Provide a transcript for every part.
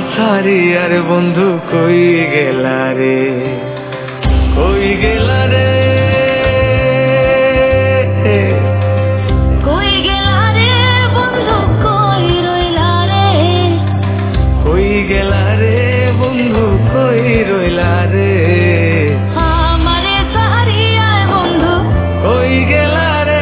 সারি আর বন্ধু কই গেলা রে, কই গেলা রে, কই গেলা রে বন্ধু কই রইলা রে, কই গেলা রে বন্ধু কই রইলা রে, আমারে সারিয়া বন্ধু কই গেলা রে।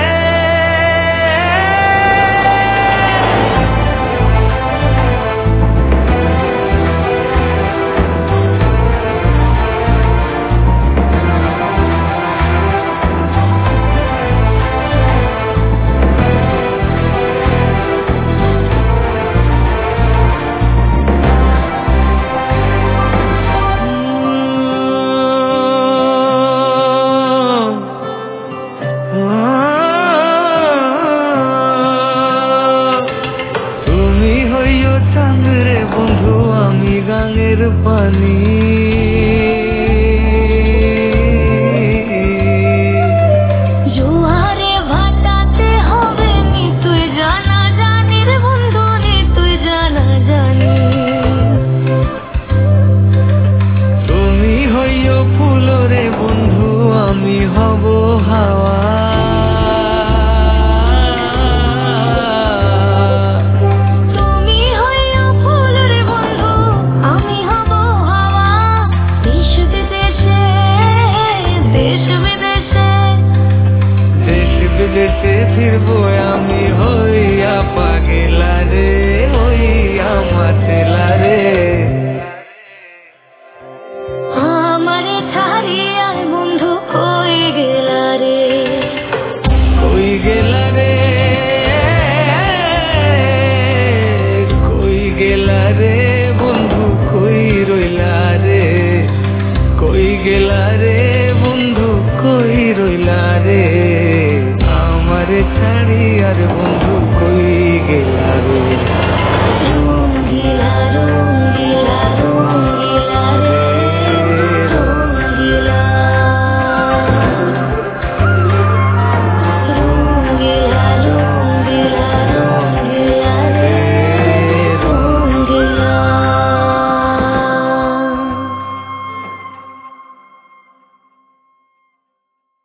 তুমি হইও চাঁদরে বন্ধু আমি গাঙের পানি, জোয়ারে ভাটাতে হবে নি তুই জানা জানি রে বন্ধু নি তুই জানা জানি, তুমি হইও ফুলরে বন্ধু আমি হব হাওয়া, তুমি হইও ফুল রে বন্ধু আমি হব হাওয়া, দেশ বিদেশে দেশ বিদেশে দেশ বিদেশে ফিরবো আমি হইয়া পাগেলা রে, হইয়া মাতেলা রে।